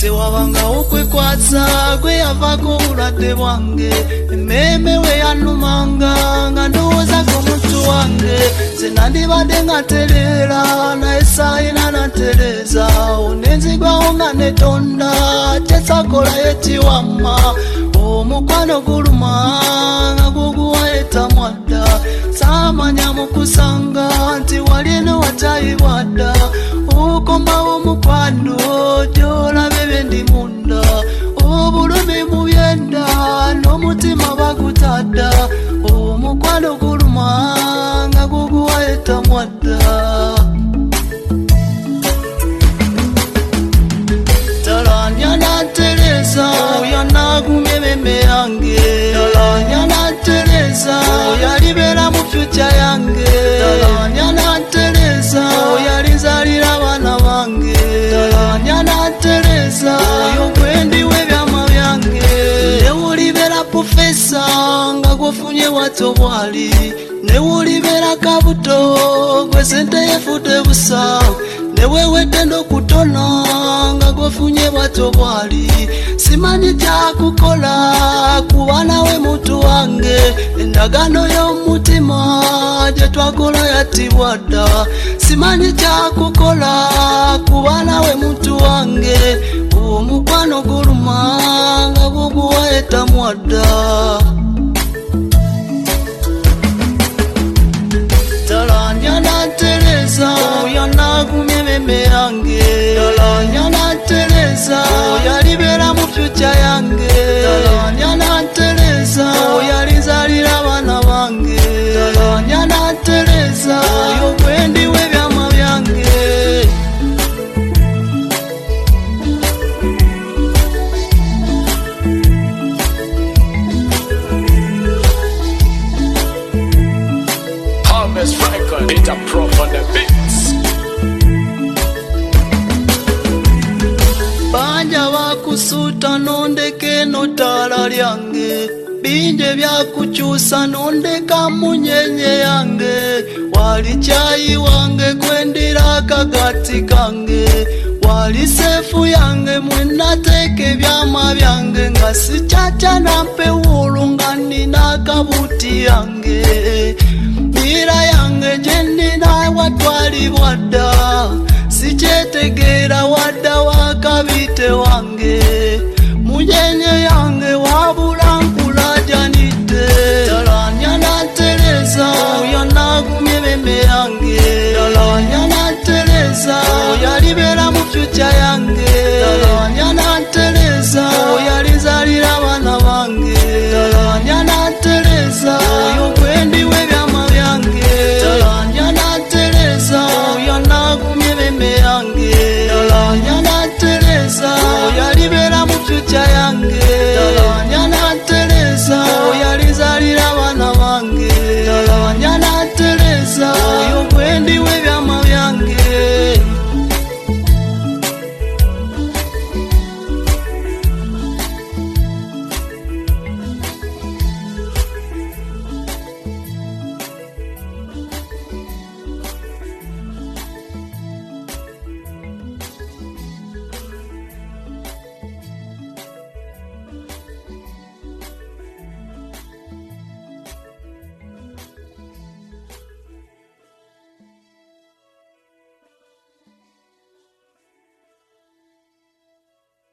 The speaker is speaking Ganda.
tewabanga okwekwasa gwe yavako obulwadde bwange emmeme we yanumanga nga ndowooza g'omuntu wange nze nandibadde nga ntereera naye saayina nantereeza onenzigwawo nga netonda kyesakola yekiwamma omukwano guluma nga guguwayeta mwadda saamanya mukusanga nti walino watayibwa dda okomawo mukwano gy'olabe bye ndi munda obulumi mu byenda n'omutima bagutadda omukwano guluma nga guguwayeta mwadda talanya nantereza oyo nagumye meme yange talanya nantereza oyo alibera mu fyuca yange talanya nantereza oyo alizalira abaana bange talanya nantereza oyo gwendiwe ebyama byange newulibera profesa nga gwofunye bwato bwali newulibera kabuto gwe sente yefudde busa newewedde n'okutona nga gwofunye bwato bwali simanyi kyakukola kuba nawe muntu wange endagano y'omutima gye twakola yattibwa dda simanyi kyakukola kuba nawe muntu wange omukwano guluma nga guguwayeta mwadda talanya nantereza oyo nagumye meme yange talanya nantereza oyo alibera mu fyuca yange talanya nantereza oyo alizalira abaana bange talanya nantereza oyo gwendiwe ebyama byange Harvest Record, it's a pro on the beats. banja bakusuuta nondeke notala lyange binje byakukyusa nondeka munyenye yange wali kyayi wange kwendira akagati kange wali sefu yange mwenateeka ebyama byange nga sikyakya nampewuulu nga nina akabuuti yange mira yange gyendina watwalibwa dda sikyetegeera wadda wakabite wange munyenye yange wabula nkulajanidde talanya nantereza oyo nagumye meme yange talanya nantereza oyo alibera mu fyuca yange talanya nantereza oyo alizalira abaana bange talanya nantereza oyo gwendiwe ebyama byange talanya nantereza oyo nagumye meme yange talanya nantereza oyo alibera mu fyuca yange talanya nantereza oyo alizalira